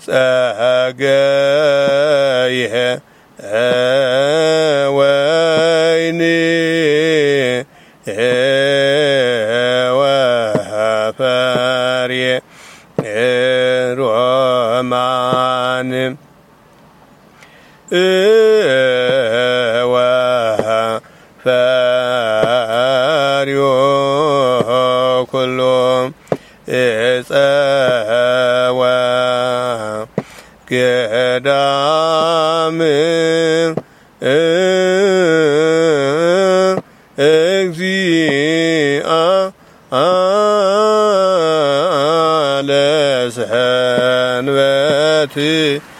ጸገይህ ወይኒ ወፈርየ ሮማን ወፈርዮ ኩሎ እፀወ ገዳም እግዚአ ለሰንበት